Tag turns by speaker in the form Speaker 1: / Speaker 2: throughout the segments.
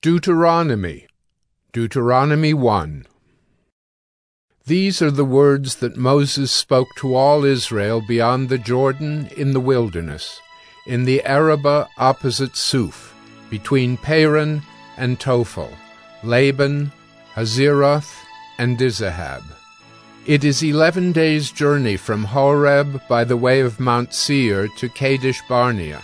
Speaker 1: Deuteronomy 1. These are the words that Moses spoke to all Israel beyond the Jordan in the wilderness, in the Arabah opposite Suf, between Paran and Tophel, Laban, Hazeroth, and Dizahab. It is 11 days' journey from Horeb by the way of Mount Seir to Kadesh Barnea.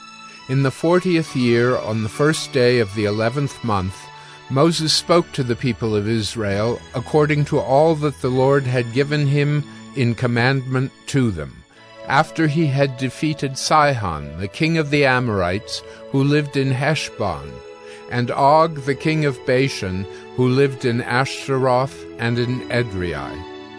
Speaker 1: In the 40th year, on the first day of the 11th month, Moses spoke to the people of Israel according to all that the Lord had given him in commandment to them, after he had defeated Sihon, the king of the Amorites, who lived in Heshbon, and Og, the king of Bashan, who lived in Ashtaroth and in Edrei.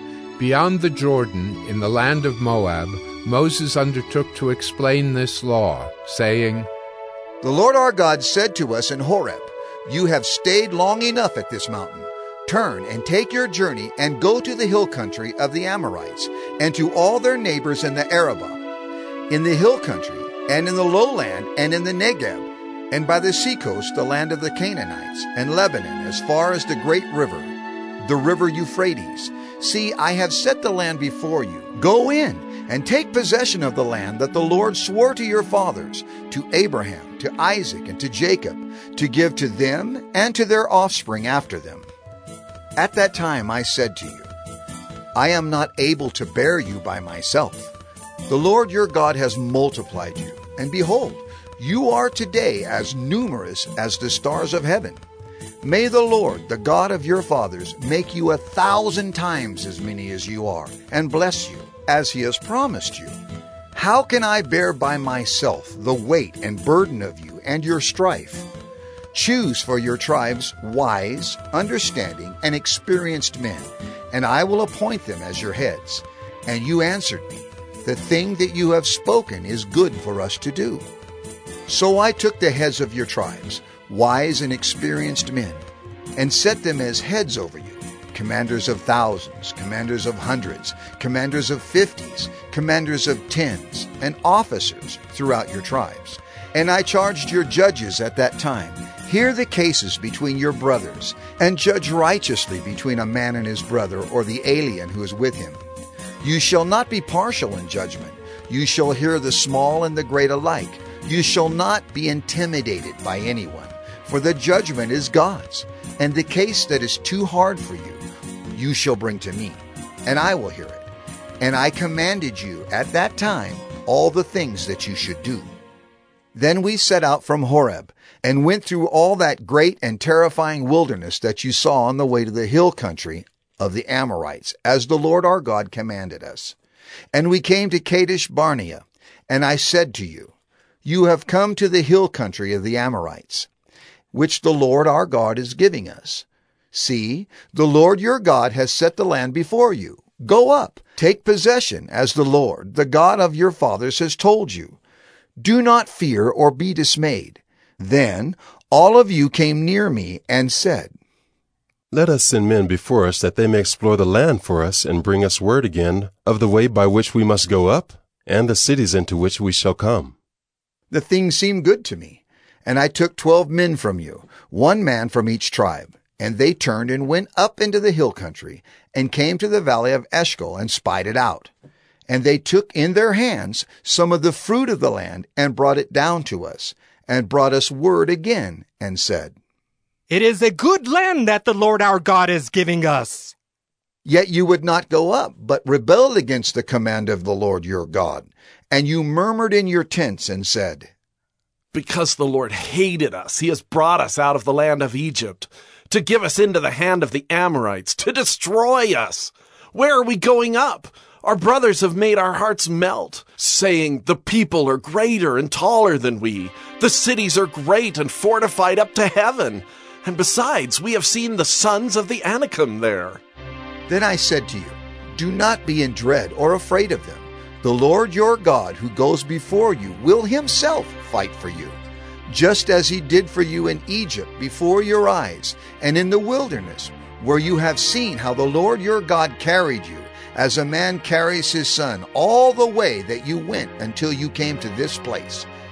Speaker 1: Beyond the Jordan, in the land of Moab, Moses undertook to explain this law, saying,
Speaker 2: The Lord our God said to us in Horeb, You have stayed long enough at this mountain. Turn and take your journey and go to the hill country of the Amorites and to all their neighbors in the Arabah, in the hill country and in the lowland and in the Negeb, and by the seacoast the land of the Canaanites and Lebanon as far as the great river, the river Euphrates. See, I have set the land before you. Go in and take possession of the land that the Lord swore to your fathers, to Abraham, to Isaac, and to Jacob, to give to them and to their offspring after them. At that time I said to you, I am not able to bear you by myself. The Lord your God has multiplied you, and behold, you are today as numerous as the stars of heaven. May the Lord, the God of your fathers, make you 1,000 times as many as you are, and bless you, as he has promised you. How can I bear by myself the weight and burden of you and your strife? Choose for your tribes wise, understanding, and experienced men, and I will appoint them as your heads. And you answered me, The thing that you have spoken is good for us to do. So I took the heads of your tribes, wise and experienced men, and set them as heads over you, commanders of thousands, commanders of hundreds, commanders of 50s, commanders of 10s, and officers throughout your tribes. And I charged your judges at that time, Hear the cases between your brothers, and judge righteously between a man and his brother, or the alien who is with him. You shall not be partial in judgment. You shall hear the small and the great alike. You shall not be intimidated by anyone, for the judgment is God's. And the case that is too hard for you, you shall bring to me, and I will hear it. And I commanded you at that time all the things that you should do. Then we set out from Horeb, and went through all that great and terrifying wilderness that you saw on the way to the hill country of the Amorites, as the Lord our God commanded us. And we came to Kadesh Barnea, and I said to you, You have come to the hill country of the Amorites, which the Lord our God is giving us. See, the Lord your God has set the land before you. Go up, take possession, as the Lord, the God of your fathers, has told you. Do not fear or be dismayed. Then all of you came near me and said,
Speaker 3: Let us send men before us, that they may explore the land for us, and bring us word again of the way by which we must go up, and the cities into which we shall come.
Speaker 2: The thing seemed good to me, and I took 12 men from you, 1 man from each tribe. And they turned and went up into the hill country, and came to the valley of Eshcol, and spied it out. And they took in their hands some of the fruit of the land, and brought it down to us, and brought us word again, and said,
Speaker 4: It is a good land that the Lord our God is giving us.
Speaker 2: Yet you would not go up, but rebelled against the command of the Lord your God. And you murmured in your tents and said,
Speaker 5: Because the Lord hated us, he has brought us out of the land of Egypt, to give us into the hand of the Amorites, to destroy us. Where are we going up? Our brothers have made our hearts melt, saying, The people are greater and taller than we. The cities are great and fortified up to heaven. And besides, we have seen the sons of the Anakim there.
Speaker 2: Then I said to you, Do not be in dread or afraid of them. The Lord your God, who goes before you, will himself fight for you, just as he did for you in Egypt before your eyes, and in the wilderness, where you have seen how the Lord your God carried you, as a man carries his son, all the way that you went until you came to this place.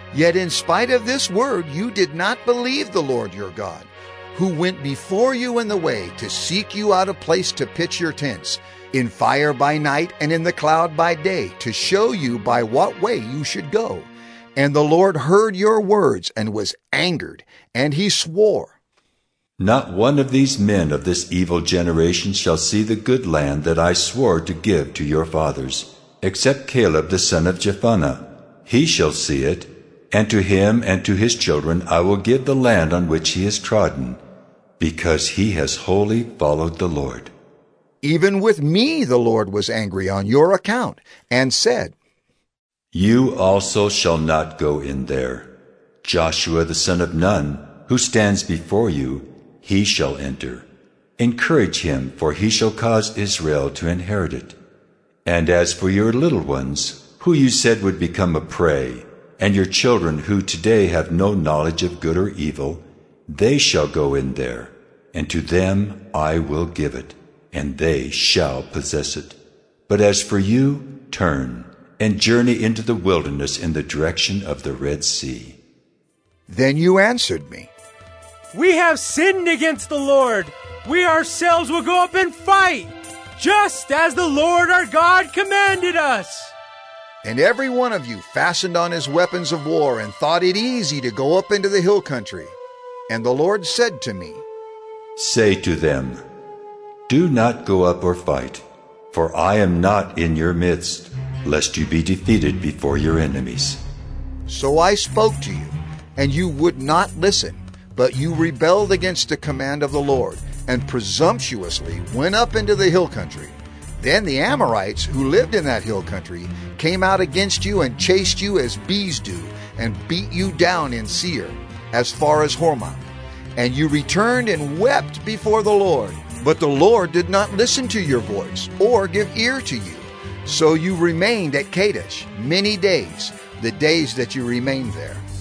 Speaker 2: Yet in spite of this word, you did not believe the Lord your God, who went before you in the way to seek you out a place to pitch your tents, in fire by night and in the cloud by day, to show you by what way you should go. And the Lord heard your words and was angered, and he swore,
Speaker 6: Not one of these men of this evil generation shall see the good land that I swore to give to your fathers, except Caleb the son of Jephunneh. He shall see it, and to him and to his children I will give the land on which he has trodden, because he has wholly followed the Lord.
Speaker 2: Even with me the Lord was angry on your account, and said,
Speaker 6: You also shall not go in there. Joshua the son of Nun, who stands before you, he shall enter. Encourage him, for he shall cause Israel to inherit it. And as for your little ones, who you said would become a prey, and your children who today have no knowledge of good or evil, they shall go in there, and to them I will give it, and they shall possess it. But as for you, turn, and journey into the wilderness in the direction of the Red Sea.
Speaker 2: Then you answered me,
Speaker 4: We have sinned against the Lord. We ourselves will go up and fight, just as the Lord our God commanded us.
Speaker 2: And every one of you fastened on his weapons of war and thought it easy to go up into the hill country. And the Lord said to me,
Speaker 6: Say to them, Do not go up or fight, for I am not in your midst, lest you be defeated before your enemies.
Speaker 2: So I spoke to you, and you would not listen, but you rebelled against the command of the Lord, and presumptuously went up into the hill country. Then the Amorites, who lived in that hill country, came out against you and chased you as bees do, and beat you down in Seir, as far as Hormah. And you returned and wept before the Lord. But the Lord did not listen to your voice, or give ear to you. So you remained at Kadesh many days, the days that you remained there.